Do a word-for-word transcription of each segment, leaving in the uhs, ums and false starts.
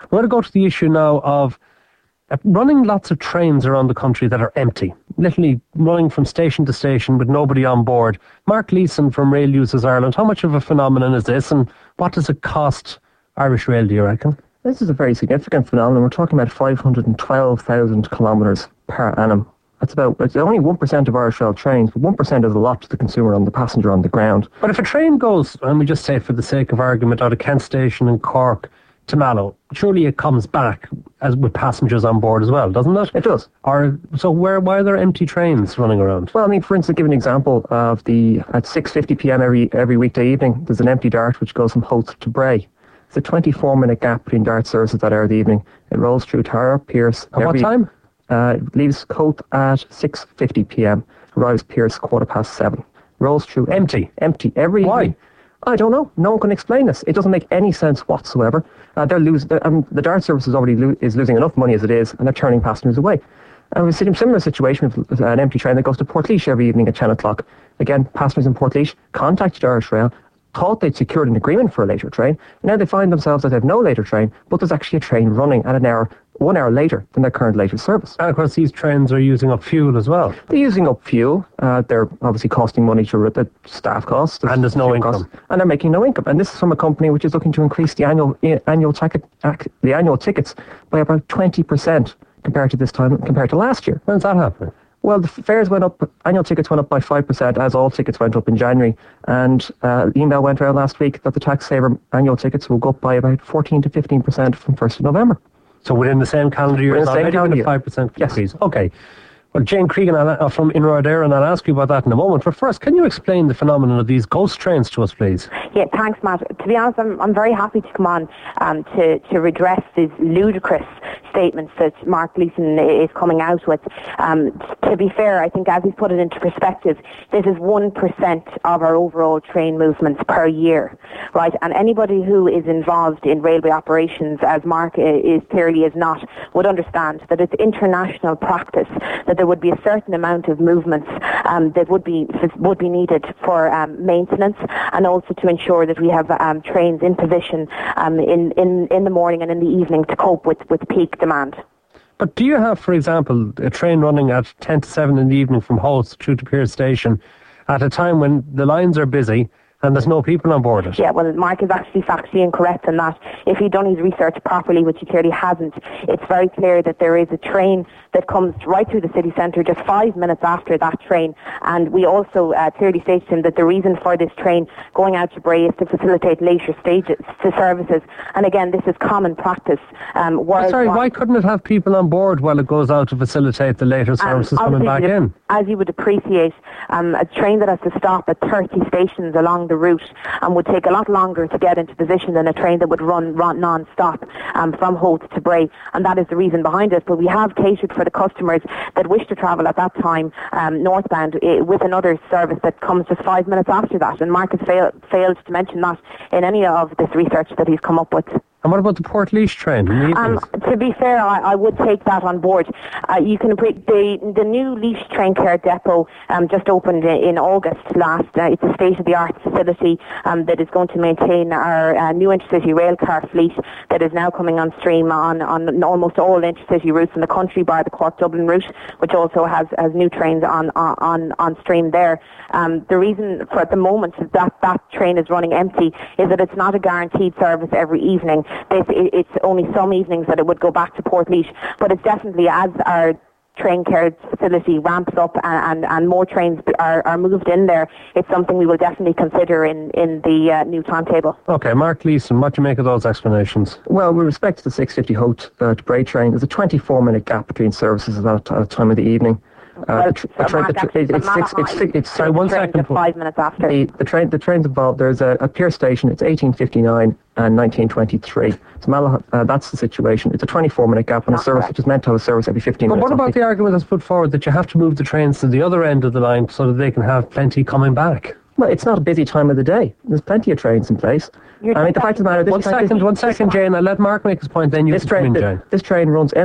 I want to go to the issue now of uh, running lots of trains around the country that are empty, literally running from station to station with nobody on board. Mark Leeson from Rail Users Ireland, how much of a phenomenon is this, and what does it cost Irish Rail, do you reckon? This is a very significant phenomenon. We're talking about five hundred twelve thousand kilometres per annum. That's about, it's only one percent of Irish Rail trains, but one percent is a lot to the consumer and the passenger on the ground. But if a train goes, and we just say for the sake of argument, out of Kent Station in Cork to Mallow, surely it comes back as with passengers on board as well, doesn't it? It does. Or, so where, why are there empty trains running around? Well, I mean, for instance, give an example of the, at six fifty p.m. every every weekday evening, there's an empty Dart which goes from Howth to Bray. It's a twenty-four minute gap between Dart services that hour of the evening. It rolls through Tara, Pierce. At what time? Uh, leaves Howth at six fifty p.m. Arrives Pierce quarter past seven. Rolls through empty. Empty every Why? evening. I don't know. No one can explain this. It doesn't make any sense whatsoever. Uh, they're lose, they're, um, the Dart service is already lo- is losing enough money as it is, and they're turning passengers away. And we've seen a similar situation with an empty train that goes to Portlaoise every evening at ten o'clock. Again, passengers in Portlaoise contacted Irish Rail, thought they'd secured an agreement for a later train. Now they find themselves that they have no later train, but there's actually a train running at an hour, one hour later than their current later service. And of course these trains are using up fuel as well. They're using up fuel. Uh, they're obviously costing money to the staff costs. And there's no income. Costs, and they're making no income. And this is from a company which is looking to increase the annual uh, annual ticket the annual tickets by about twenty percent compared to this time compared to last year. When's that happening? Well, the fares went up, annual tickets went up by five percent, as all tickets went up in January. And uh, email went around last week that the tax saver annual tickets will go up by about fourteen to fifteen percent from first of November. So within the same calendar year, within the same calendar year, five percent yes. increase. Okay. Well, Jane Cregan uh, from Inroad Air, and I'll ask you about that in a moment. But first, can you explain the phenomenon of these ghost trains to us, please? Yeah, thanks, Matt. To be honest, I'm, I'm very happy to come on um, to, to redress these ludicrous statements that Mark Leeson is coming out with. Um, to be fair, I think as he's put it into perspective, this is one percent of our overall train movements per year, right? And anybody who is involved in railway operations, as Mark is clearly is not, would understand that it's international practice that there would be a certain amount of movements um, that would be would be needed for um, maintenance, and also to ensure that we have um, trains in position um, in, in, in the morning and in the evening to cope with, with peak demand. But do you have, for example, a train running at ten to seven in the evening from Howth through to Pierce Station at a time when the lines are busy and there's no people on board it? Yeah, well, Mark is actually factually incorrect in that. If he'd done his research properly, which he clearly hasn't, it's very clear that there is a train that comes right through the city centre just five minutes after that train. And we also uh, clearly stated to him that the reason for this train going out to Bray is to facilitate later stages to services. And again, this is common practice. Um, oh, sorry, why couldn't it have people on board while it goes out to facilitate the later services um, coming back you in? As you would appreciate, um, a train that has to stop at thirty stations along the route and would take a lot longer to get into position than a train that would run, run non-stop um, from Howth to Bray, and that is the reason behind it. But we have catered for the customers that wish to travel at that time um, northbound uh, with another service that comes just five minutes after that, and Mark has fail, failed to mention that in any of this research that he's come up with. And what about the Portlaoise train? Um, to be fair, I, I would take that on board. Uh, you can the the new Laois Train Care Depot um, just opened in August last. Uh, it's a state-of-the-art facility um, that is going to maintain our uh, new intercity rail car fleet that is now coming on stream on, on almost all intercity routes in the country, bar the Cork-Dublin route, which also has, has new trains on on on stream there. Um, the reason for at the moment that that train is running empty is that it's not a guaranteed service every evening. It's only some evenings that it would go back to Portlaoise, but it's definitely, as our train care facility ramps up and, and, and more trains are, are moved in there, it's something we will definitely consider in, in the uh, new timetable. Okay, Mark Leeson, what do you make of those explanations? Well, with respect to the six fifty Howth uh, to Bray train, there's a twenty-four minute gap between services at that uh, time of the evening. Uh, well, the, tr- the train, the tr- it's, it's, six, it's, six, it's sorry, one second. Five minutes after. The, the train, the trains involved. There's a, a Pierce station. It's eighteen fifty-nine and nineteen twenty-three. So Mallow, uh, that's the situation. It's a twenty-four minute gap on a service which is meant to have a service every fifteen but minutes. But what about the argument that's put forward that you have to move the trains to the other end of the line so that they can have plenty coming back? Well, it's not a busy time of the day. There's plenty of trains in place. You're I mean, the fact of the matter... This one second, one second, Jane. I'll let Mark make his point, then you this can train, come in, the, Jane. This train runs empty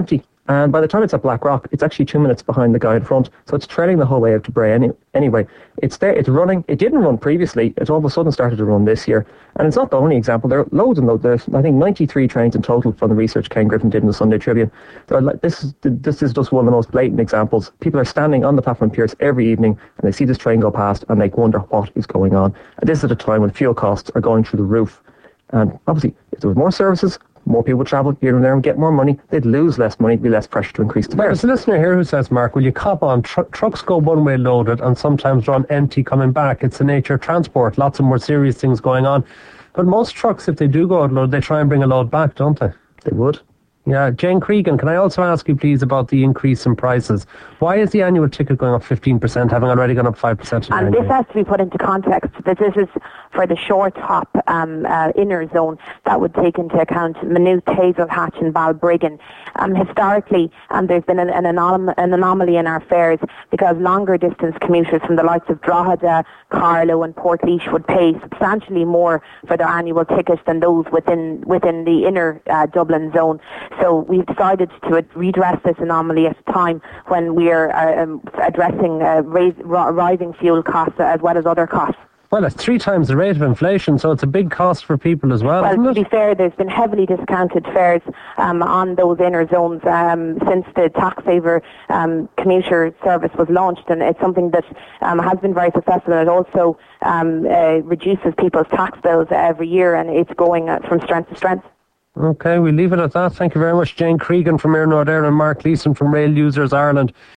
And by the time it's at Blackrock, it's actually two minutes behind the guy in front. So it's trailing the whole way out to Bray any, anyway. It's there, it's running. It didn't run previously. It all of a sudden started to run this year. And it's not the only example. There are loads and loads. There's, I think, ninety-three trains in total from the research Ken Griffin did in the Sunday Tribune. So this, is, this is just one of the most blatant examples. People are standing on the platform piers every evening and they see this train go past and they wonder what is going on. And this is at a time when fuel costs are going through the roof. And obviously, if there was more services, more people would travel here and there and get more money. They'd lose less money. There'd be less pressure to increase the fares. There's a listener here who says, Mark, will you cop on? Tr- trucks go one-way loaded and sometimes run empty coming back. It's the nature of transport. Lots of more serious things going on. But most trucks, if they do go out load, they try and bring a load back, don't they? They would. Yeah. Jane Cregan, can I also ask you, please, about the increase in prices? Why is the annual ticket going up fifteen percent, having already gone up five percent? And this has to be put into context. That this is for the short hop um, uh, inner zone that would take into account Maynooth, Hazelhatch and Balbriggan. Um, historically, um, there's been an, an, anom- an anomaly in our fares because longer distance commuters from the likes of Drogheda, Carlow and Portlaoise would pay substantially more for their annual ticket than those within within the inner uh, Dublin zone. So we've decided to redress this anomaly at a time when we're uh, um, addressing uh, raise, r- rising fuel costs as well as other costs. Well, it's three times the rate of inflation, so it's a big cost for people as well, well isn't it? To be fair, there's been heavily discounted fares um, on those inner zones um, since the tax saver um, commuter service was launched, and it's something that um, has been very successful, and it also um, uh, reduces people's tax bills every year, and it's going uh, from strength to strength. Okay, we'll leave it at that. Thank you very much, Jane Cregan from Air Northern and Mark Leeson from Rail Users Ireland.